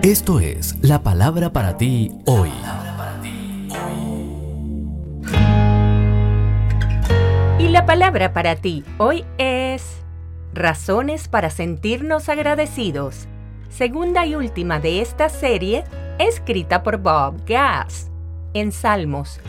Esto es la palabra para ti hoy. Y la palabra para ti hoy es razones para sentirnos agradecidos. Segunda y última de esta serie, escrita por Bob Gass. En Salmos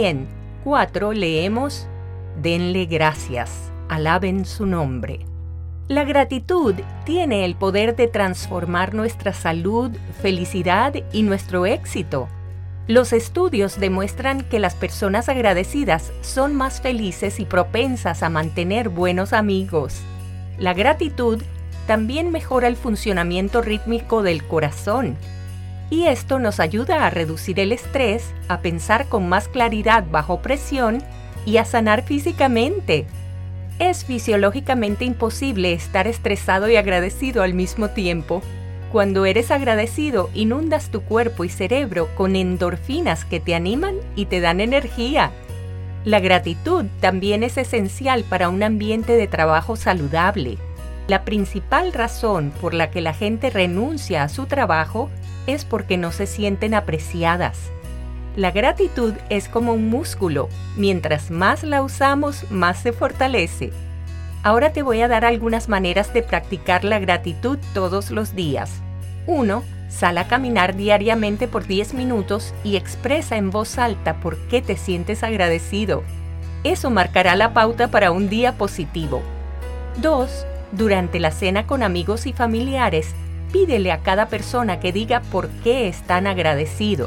104 leemos: denle gracias, alaben su nombre. La gratitud tiene el poder de transformar nuestra salud, felicidad y nuestro éxito. Los estudios demuestran que las personas agradecidas son más felices y propensas a mantener buenos amigos. La gratitud también mejora el funcionamiento rítmico del corazón. Y esto nos ayuda a reducir el estrés, a pensar con más claridad bajo presión y a sanar físicamente. Es fisiológicamente imposible estar estresado y agradecido al mismo tiempo. Cuando eres agradecido, inundas tu cuerpo y cerebro con endorfinas que te animan y te dan energía. La gratitud también es esencial para un ambiente de trabajo saludable. La principal razón por la que la gente renuncia a su trabajo es porque no se sienten apreciadas. La gratitud es como un músculo. Mientras más la usamos, más se fortalece. Ahora te voy a dar algunas maneras de practicar la gratitud todos los días. 1. Sal a caminar diariamente por 10 minutos y expresa en voz alta por qué te sientes agradecido. Eso marcará la pauta para un día positivo. 2. Durante la cena con amigos y familiares, pídele a cada persona que diga por qué están agradecidos.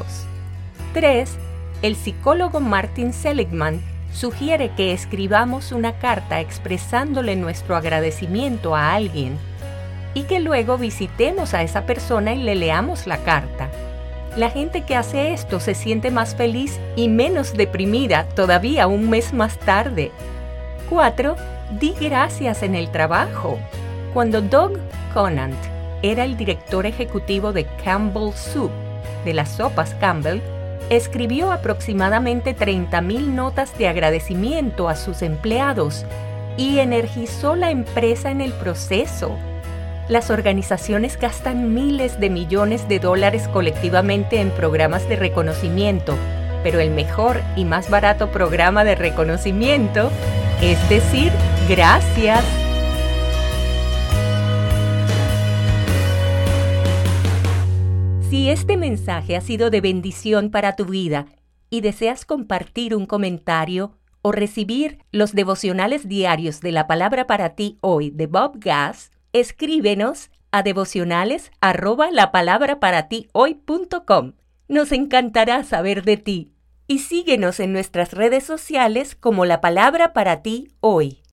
3. El psicólogo Martin Seligman sugiere que escribamos una carta expresándole nuestro agradecimiento a alguien y que luego visitemos a esa persona y le leamos la carta. La gente que hace esto se siente más feliz y menos deprimida todavía un mes más tarde. 4. Di gracias en el trabajo. Cuando Doug Conant era el director ejecutivo de Campbell Soup, de las sopas Campbell, escribió aproximadamente 30,000 notas de agradecimiento a sus empleados y energizó la empresa en el proceso. Las organizaciones gastan miles de millones de dólares colectivamente en programas de reconocimiento, pero el mejor y más barato programa de reconocimiento es decir gracias. Si este mensaje ha sido de bendición para tu vida y deseas compartir un comentario o recibir los devocionales diarios de la palabra para ti hoy de Bob Gass, escríbenos a devocionales@lapalabraparatiohoy.com. Nos encantará saber de ti y síguenos en nuestras redes sociales como La Palabra para ti hoy.